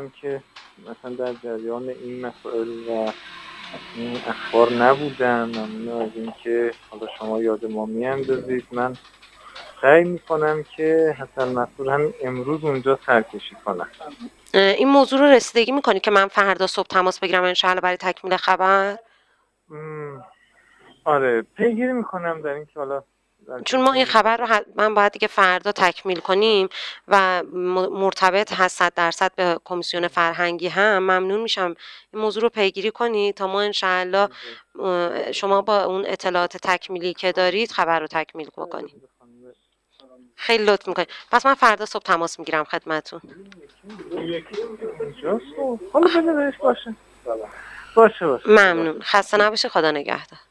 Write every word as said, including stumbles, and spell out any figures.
هم که مثلا در جریان این مسائل و این اخبار نبودم. ممنون از این که حالا شما یاد ما میاندازید. من سعی میکنم که حسن منصور هم امروز اونجا سرکشی کنم. این موضوع رو رسیدگی میکنی که من فردا صبح تماس بگیرم انشاءالله برای تکمیل خبر؟ م... آره پیگیری میکنم در این که حالا چون ما این خبر رو حتما باید دیگه فردا تکمیل کنیم و مرتبط هست صد درصد به کمیسیون فرهنگی هم. ممنون میشم این موضوع رو پیگیری کنید تا ما انشاءالله شما با اون اطلاعات تکمیلی که دارید خبر رو تکمیل کنید. خیلی لطف میکنید. پس من فردا صبح تماس میگیرم خدمتتون. حالا بده بهش باشه باشه باشه. ممنون. خسته نباشه. خدا نگهدار.